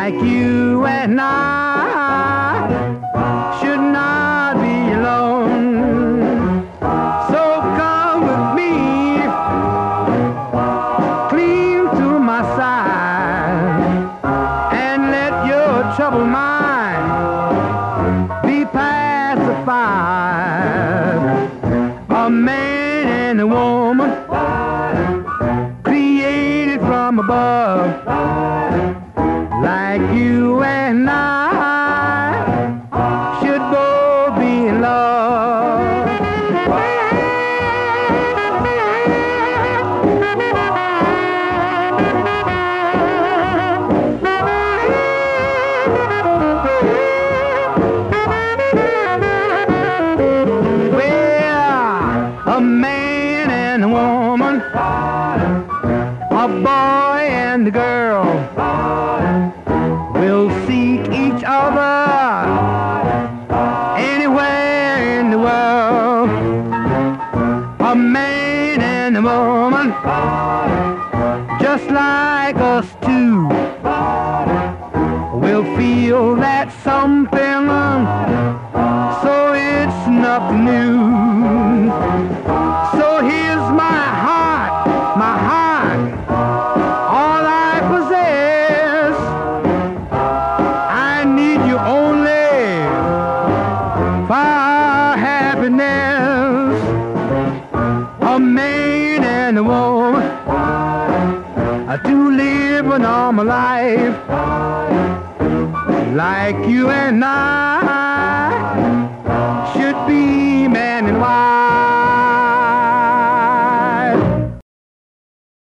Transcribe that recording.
like you and I should not be alone. So come with me, clean to my side, and let your troubled mind be pacified. A man and a woman created from above, like you and I should both be in love. Well, a man and a woman, a boy and a girl will seek each other anywhere in the world. A man and a woman, just like us two, will feel that something, so it's nothing new. So here's my heart, all I possess. I need you only for happiness. A man and a woman to live a normal life, like you and I